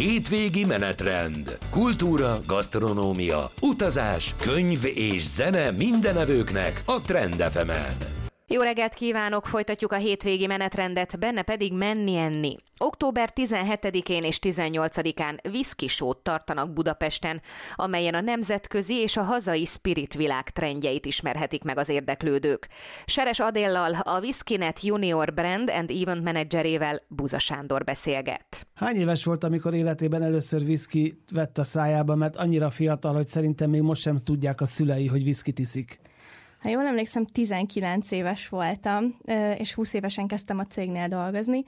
Hétvégi menetrend. Kultúra, gasztronómia, utazás, könyv és zene mindenevőknek a Trend FM-en. Jó reggelt kívánok, folytatjuk a hétvégi menetrendet, benne pedig menni-enni. Október 17-én és 18-án whisky show-t tartanak Budapesten, amelyen a nemzetközi és a hazai spirit világ trendjeit ismerhetik meg az érdeklődők. Seres Adéllal, a Whiskynet Junior Brand and Event Managerével Buza Sándor beszélget. Hány éves volt, amikor életében először whisky vett a szájába, mert annyira fiatal, hogy szerintem még most sem tudják a szülei, hogy whiskyt iszik? Ha jól emlékszem, 19 éves voltam, és 20 évesen kezdtem a cégnél dolgozni.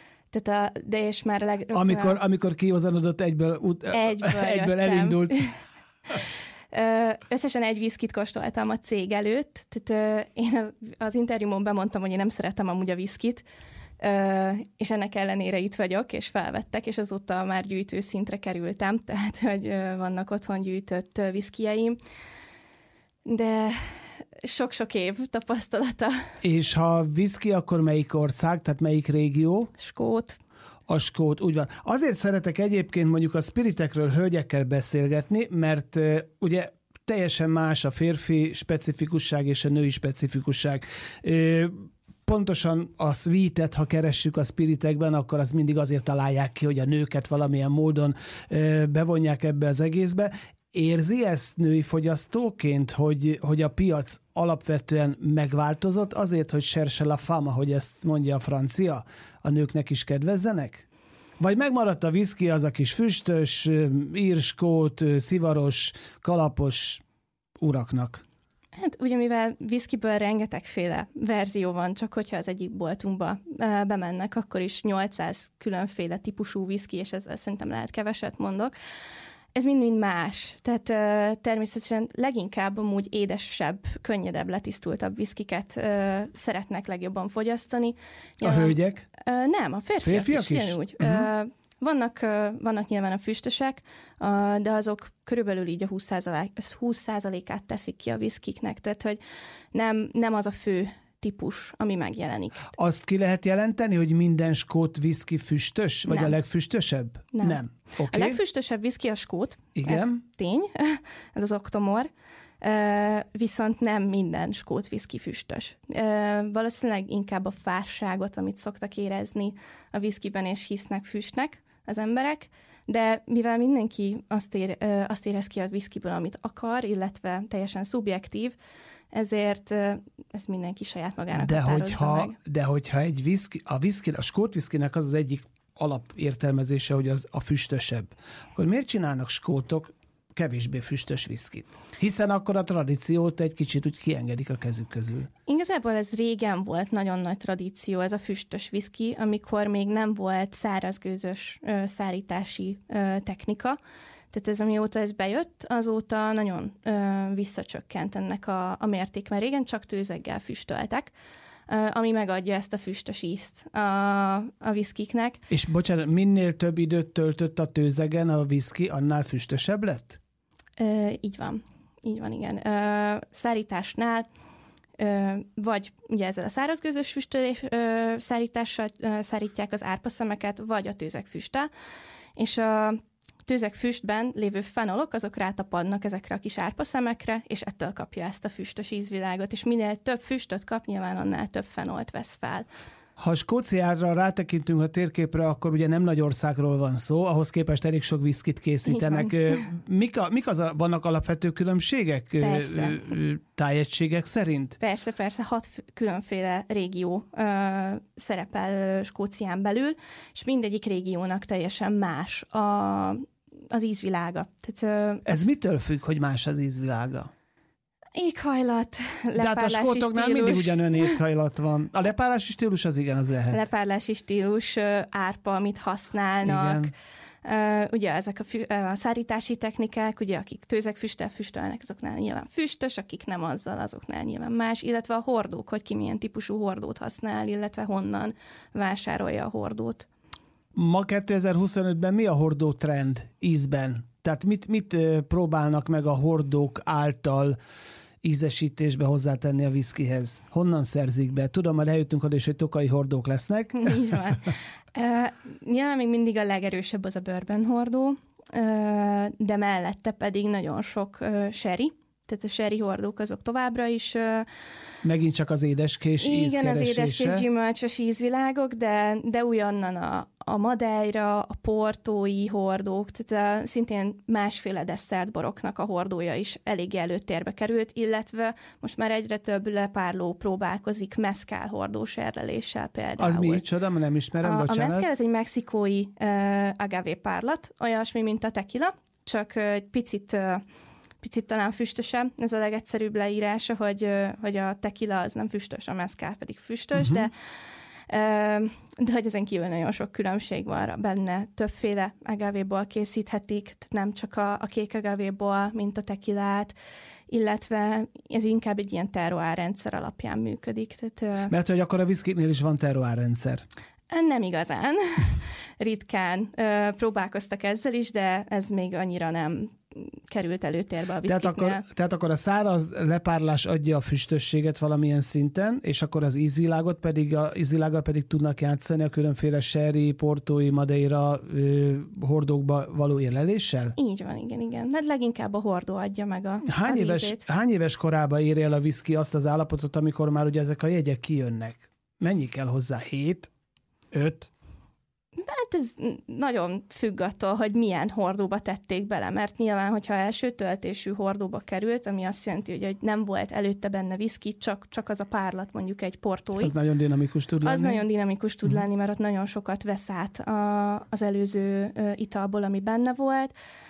De és már Amikor kihozanodott, egyből elindult. Összesen egy viszkit kóstoltam a cég előtt. Tehát én az interjúmon bemondtam, hogy én nem szeretem amúgy a viszkit, és ennek ellenére itt vagyok, és felvettek, és azóta már gyűjtő szintre kerültem, tehát hogy vannak otthon gyűjtött viszkijeim. De sok-sok év tapasztalata. És ha whisky, akkor melyik ország, tehát melyik régió? Skót. A skót, úgy van. Azért szeretek egyébként mondjuk a spiritekről hölgyekkel beszélgetni, mert ugye teljesen más a férfi specifikusság és a női specifikusság. Pontosan a sweetet, ha keressük a spiritekben, akkor az mindig azért találják ki, hogy a nőket valamilyen módon bevonják ebbe az egészbe. Érzi ezt női fogyasztóként, hogy a piac alapvetően megváltozott azért, hogy cherche la femme, ahogy ezt mondja a francia, a nőknek is kedvezzenek? Vagy megmaradt a whisky, az a kis füstös, írskót, szivaros, kalapos uraknak? Hát ugye mivel whiskyből rengetegféle verzió van, csak hogyha az egyik boltunkba bemennek, akkor is 800 különféle típusú whisky, és ezzel szerintem lehet keveset mondok. Ez mind más. Tehát természetesen leginkább amúgy édesebb, könnyedebb, letisztultabb viszkiket szeretnek legjobban fogyasztani. A hölgyek? Nem, a férfiak is. Ugyanúgy. Vannak nyilván a füstösek, de azok körülbelül így a 20%-át teszik ki a viszkiknek, tehát hogy nem az a fő típus, ami megjelenik. Azt ki lehet jelenteni, hogy minden skót whisky füstös? Vagy nem. A legfüstösebb? Nem. Okay. A legfüstösebb whisky a skót. Igen. Ez tény. Ez az Octomore. Viszont nem minden skót whisky füstös. Valószínűleg inkább a fásságot, amit szoktak érezni a whiskyben, és hisznek füstnek az emberek, de mivel mindenki azt érez ki a whiskyből, amit akar, illetve teljesen szubjektív, ezért ezt mindenki saját magának határozza meg. De hogyha egy whisky, a skót whiskynek az egyik alapértelmezése, hogy az a füstösebb, akkor miért csinálnak skótok kevésbé füstös viszkit? Hiszen akkor a tradíciót egy kicsit úgy kiengedik a kezük közül. Igazából ez régen volt nagyon nagy tradíció, ez a füstös viszki, amikor még nem volt szárazgőzös szárítási technika. Tehát ez, amióta ez bejött, azóta nagyon visszacsökkent ennek a mérték, mert régen csak tőzeggel füstöltek, ami megadja ezt a füstös ízt a viszkiknek. És bocsánat, minél több időt töltött a tőzegen a viszki, annál füstösebb lett? Így van, igen. Szárításnál, vagy ugye ezzel a szárazgőzös füstölés szárítással szárítják az árpaszemeket, vagy a tőzegfüsttel, és a tőzegfüstben lévő fenolok, azok rátapadnak ezekre a kis árpaszemekre, és ettől kapja ezt a füstös ízvilágot, és minél több füstöt kap, nyilván annál több fenolt vesz fel. Ha Skóciára rátekintünk a térképre, akkor ugye nem nagy országról van szó, ahhoz képest elég sok viszkit készítenek. Vannak alapvető különbségek? Persze. Tájegységek szerint? Persze, 6 különféle régió szerepel Skócián belül, és mindegyik régiónak teljesen más az ízvilága. Tehát, ez mitől függ, hogy más az ízvilága? Éghajlat, lepárlási de hát a skótoknál stílus. mindig ugyanolyan éghajlat van. A lepárlási stílus az igen, az lehet. Lepárlási stílus, árpa, amit használnak. Ugye ezek a szárítási technikák, ugye akik tőzegfüsttel füstölnek, azoknál nyilván füstös, akik nem azzal, azoknál nyilván más, illetve a hordók, hogy ki milyen típusú hordót használ, illetve honnan vásárolja a hordót. Ma 2025-ben mi a hordó trend ízben? Tehát mit próbálnak meg a hordók által ízesítésbe hozzátenni a viszkihez? Honnan szerzik be? Tudom, már eljöttünk oda is, hogy tokai hordók lesznek. Így van. Nyilván még mindig a legerősebb az a bourbon hordó, de mellette pedig nagyon sok sherry. Tehát a sherry hordók azok továbbra is... Megint csak az édeskés ízkeresése. Igen, az édeskés gyümölcsös ízvilágok, de újonnan a Madeira, a portói hordók, tehát szintén másféle desszertboroknak a hordója is eléggé előtérbe került, illetve most már egyre több lepárló próbálkozik mezcal hordós érleléssel például. Az mi csoda, nem ismerem, bocsánat. A mezcal ez egy mexikói agave párlat, olyasmi, mint a tequila, csak egy picit talán füstösebb, ez a legegyszerűbb leírása, hogy a tequila az nem füstös, a mezcal pedig füstös, de hogy ezen kívül nagyon sok különbség van benne. Többféle agavéból készíthetik, tehát nem csak a kék agavéból, mint a tequilát, illetve ez inkább egy ilyen terroir rendszer alapján működik. Tehát, mert hogy akkor a viszkinél is van terroir rendszer. Nem igazán. Ritkán próbálkoztak ezzel is, de ez még annyira nem került előtérbe a viszkiknél. Tehát akkor a száraz lepárlás adja a füstösséget valamilyen szinten, és akkor az ízvilággal pedig tudnak játszani a különféle sherry, portói, madeira hordókba való érleléssel? Így van, igen. Hát leginkább a hordó adja meg ízét. Hány éves korában ér el a viszki azt az állapotot, amikor már ugye ezek a jegyek kijönnek? Mennyi kell hozzá? 7? 5? Hát ez nagyon függ attól, hogy milyen hordóba tették bele, mert nyilván, hogyha első töltésű hordóba került, ami azt jelenti, hogy nem volt előtte benne viszki, csak az a párlat, mondjuk egy portói. Az nagyon dinamikus tud lenni. Az nagyon dinamikus tud lenni, mert ott nagyon sokat vesz át az előző italból, ami benne volt.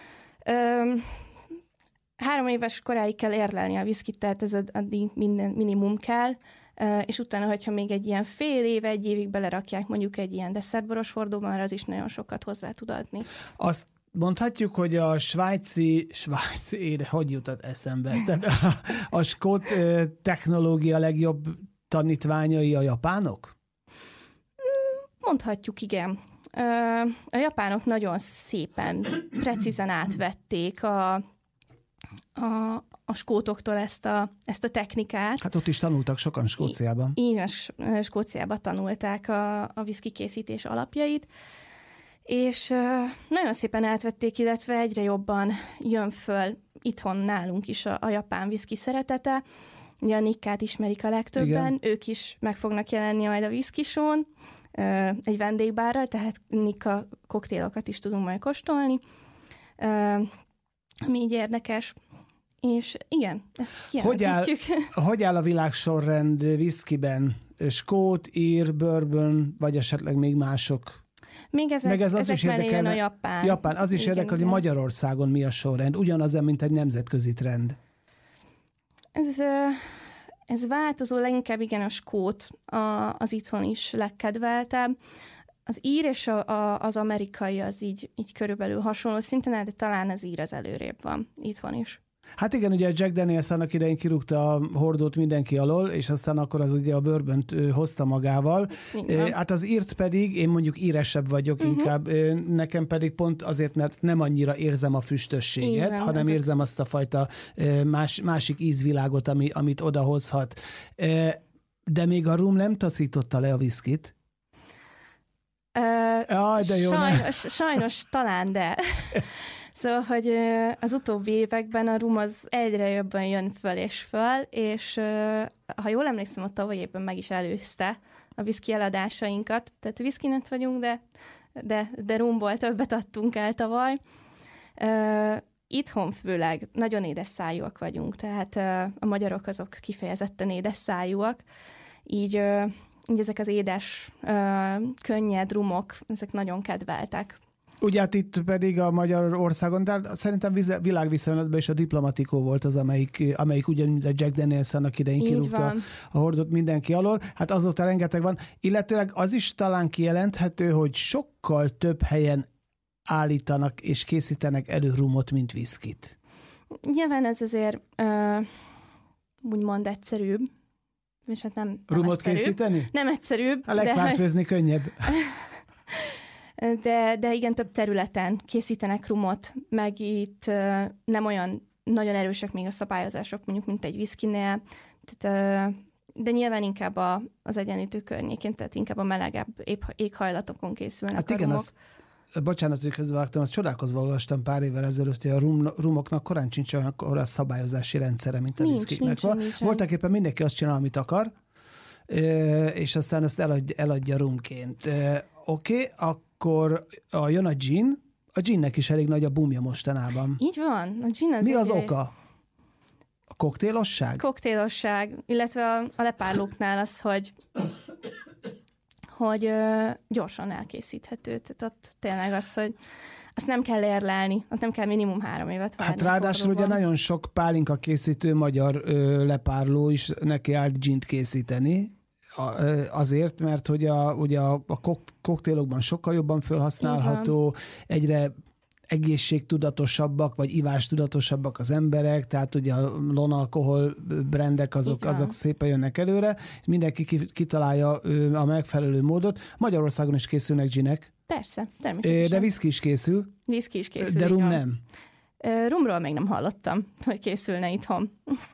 3 éves koráig kell érlelni a viszkit, tehát ez addig minden minimum kell, és utána, hogyha még egy ilyen fél év, 1 évig belerakják mondjuk egy ilyen desszertboros hordóban, mert az is nagyon sokat hozzá tud adni. Azt mondhatjuk, hogy a svájci, hogy jutott eszembe? Tehát a skót technológia legjobb tanítványai a japánok? Mondhatjuk, igen. A japánok nagyon szépen, precízen átvették a skótoktól ezt a technikát. Hát ott is tanultak sokan Skóciában. Igen, Skóciában tanulták a viszki készítés alapjait, és nagyon szépen átvették, illetve egyre jobban jön föl itthon nálunk is a japán viszki szeretete. Ugye a Nikkát ismerik a legtöbben, igen. Ők is meg fognak jelenni majd a viszkisón, egy vendégbárral, tehát Nikka koktélokat is tudunk majd kóstolni, ami így érdekes. És igen, ezt kijelentjük. Hogy áll a világsorrend viszkiben? Skót, ír, bourbon, vagy esetleg még mások? Még ezek mellé jön a japán. Japán, az is érdekel, hogy Magyarországon mi a sorrend. Ugyanaz, mint egy nemzetközi trend. Ez változó, leginkább igen a skót, az itthon is legkedveltebb. Az ír és az amerikai az így körülbelül hasonló szinten, de talán az ír az előrébb van itthon is. Hát igen, ugye Jack Daniels annak idején kirúgta a hordót mindenki alól, és aztán akkor az ugye a bourbont hozta magával. Hát az írt pedig, én mondjuk íresebb vagyok inkább, nekem pedig pont azért, mert nem annyira érzem a füstösséget, igen, hanem érzem azt a fajta másik ízvilágot, amit odahozhat. De még a rum nem taszította le a viszkit? De jó, sajnos talán, de... Szóval, hogy az utóbbi években a rum az egyre jobban jön föl, és ha jól emlékszem, a tavaly évben meg is előzte a viszki eladásainkat. Tehát viszkinet vagyunk, de rumból többet adtunk el tavaly. Itthon főleg nagyon édes szájúak vagyunk, tehát a magyarok azok kifejezetten édes szájúak, így ezek az édes, könnyed rumok, ezek nagyon kedveltek. Ugye hát itt pedig a Magyarországon, de szerintem világviszonylatban is a Diplomatikó volt az, amelyik ugyanúgy a Jack Daniels annak idején kirúgta a hordót mindenki alól. Hát azóta rengeteg van. Illetőleg az is talán kijelenthető, hogy sokkal több helyen állítanak és készítenek elő rumot, mint viszkit. Nyilván ez azért úgymond egyszerűbb. És hát nem rumot egyszerűbb. Készíteni? Nem egyszerűbb. A legfárfőzni könnyebb. De igen, több területen készítenek rumot, meg itt nem olyan nagyon erősek még a szabályozások, mondjuk, mint egy whiskynél, tehát, de nyilván inkább az Egyenlítő környékén, tehát inkább a melegebb éghajlatokon készülnek hát a igen, rumok. Bocsánat, hogy közbevágtam, azt csodálkozva olvastam pár évvel ezelőtt, hogy a rumoknak korán sincs olyan szabályozási rendszere, mint a viszkiknek van. Voltak éppen mindenki azt csinál, amit akar, és aztán ezt eladja rumként. Oké, akkor jön a gin. A ginnek is elég nagy a boomja mostanában. Így van. A gin Mi az oka? A koktélosság? Koktélosság, illetve a lepárlóknál az, hogy gyorsan elkészíthető. Tehát ott tényleg az, hogy azt nem kell érlelni, ott nem kell minimum 3 évet várni. Hát ráadásul ugye nagyon sok pálinka készítő magyar lepárló is neki állt gint készíteni, azért, mert hogy ugye a koktélokban sokkal jobban felhasználható, egyre egészségtudatosabbak, vagy ivástudatosabbak az emberek, tehát ugye a non-alkohol brandek azok szépen jönnek előre, mindenki kitalálja a megfelelő módot. Magyarországon is készülnek ginek. Persze, természetesen. De whisky is készül. Whisky is készül. De rum nem. Rumról még nem hallottam, hogy készülne itthon.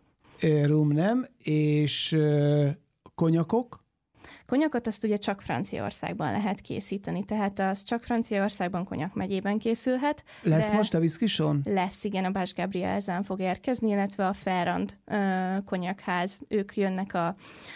Rum nem, és konyakok? Konyakot azt ugye csak Franciaországban lehet készíteni, tehát az csak Franciaországban, Konyak megyében készülhet. Lesz most a whisky-son? Lesz, igen, a Bás Gabrielsen fog érkezni, illetve a Ferrand konyakház, ők jönnek a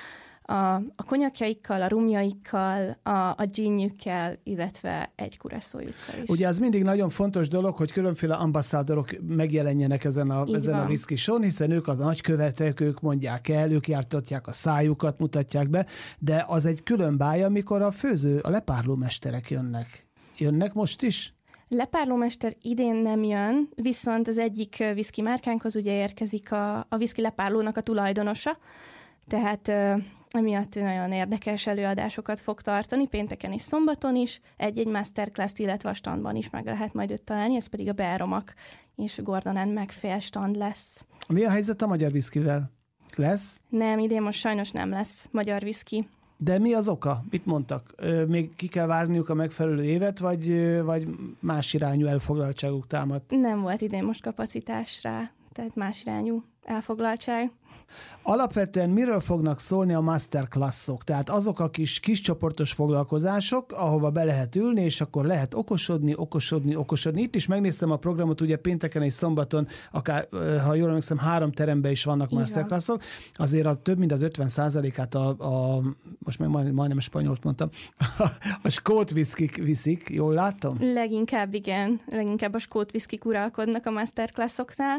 konyakjaikkal, a rumjaikkal, a ginjükkel, illetve egy kuraszójukkal is. Ugye az mindig nagyon fontos dolog, hogy különféle ambasszádorok megjelenjenek ezen a whisky show, hiszen ők a nagykövetek, ők mondják el, ők jártatják a szájukat, mutatják be, de az egy külön báj, amikor a lepárlómesterek jönnek. Jönnek most is? Lepárlómester idén nem jön, viszont az egyik whisky márkánkhoz ugye érkezik a whisky lepárlónak a tulajdonosa, tehát emiatt nagyon érdekes előadásokat fog tartani, pénteken és szombaton is, egy masterclass-t, illetve a standban is meg lehet majd őt találni, ez pedig a Belromak és Gordon & MacPhail stand lesz. Mi a helyzet a magyar whiskyvel? Lesz? Nem, idén most sajnos nem lesz magyar whisky. De mi az oka? Mit mondtak? Még ki kell várniuk a megfelelő évet, vagy más irányú elfoglaltságuk támadt? Nem volt idén most kapacitás rá, tehát más irányú elfoglaltság. Alapvetően miről fognak szólni a masterclassok? Tehát azok a kis csoportos foglalkozások, ahova be lehet ülni, és akkor lehet okosodni. Itt is megnéztem a programot, ugye pénteken és szombaton, akár, ha jól emlékszem, 3 teremben is vannak masterclassok. Azért több mint az 50%-át most meg majdnem spanyolt mondtam, a skót whiskyk viszik, jól látom? Leginkább igen, leginkább a skót whiskyk uralkodnak a masterclassoknál.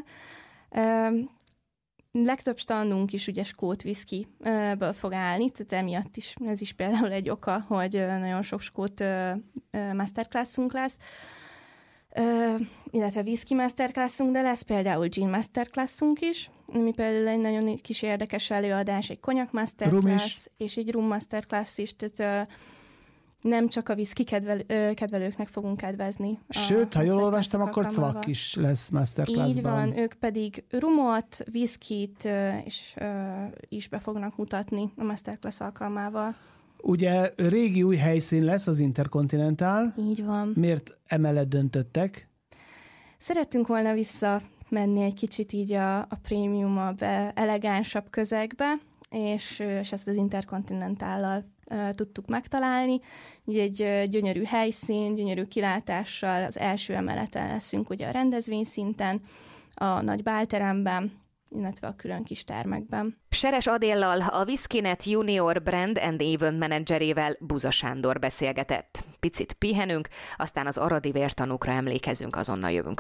Legtöbb standunk is ugye skót whisky-ből fog állni, tehát emiatt is, ez is például egy oka, hogy nagyon sok skót masterclassunk lesz, illetve whisky masterclassunk, de lesz például gin masterclassunk is, ami például egy nagyon kis érdekes előadás, egy konyak masterclass, és egy rum masterclass is, tehát nem csak a whisky kedvelőknek fogunk kedvezni. Sőt, ha jól olvastam, akkor cvak is lesz masterclassban. Így van, ők pedig rumot, whiskyt is be fognak mutatni a masterclass alkalmával. Ugye régi új helyszín lesz az Intercontinental. Így van. Miért emellett döntöttek? Szerettünk volna visszamenni egy kicsit így a prémiumabb, elegánsabb közegbe, és ezt az Intercontinentállal tudtuk megtalálni. Ugye egy gyönyörű helyszín, gyönyörű kilátással, az első emeleten leszünk ugye a rendezvényszinten, a nagy bálteremben, illetve a külön kis termekben. Seres Adéllal, a Whiskynet Junior Brand and Event menedzserével Buza Sándor beszélgetett. Picit pihenünk, aztán az aradi vértanúkra emlékezünk, azonnal jövünk